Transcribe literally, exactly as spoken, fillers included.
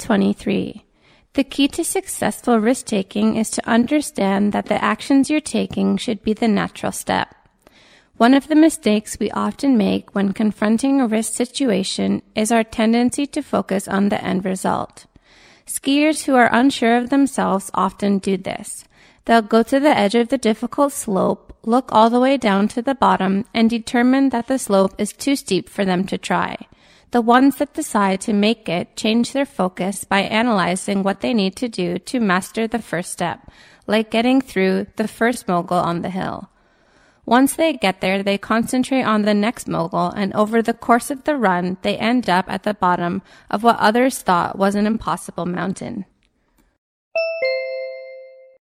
twenty-three. The key to successful risk-taking is to understand that the actions you're taking should be the natural step. One of the mistakes we often make when confronting a risk situation is our tendency to focus on the end result. Skiers who are unsure of themselves often do this. They'll go to the edge of the difficult slope, look all the way down to the bottom, and determine that the slope is too steep for them to try. The ones that decide to make it change their focus by analyzing what they need to do to master the first step, like getting through the first mogul on the hill. Once they get there, they concentrate on the next mogul, and over the course of the run, they end up at the bottom of what others thought was an impossible mountain.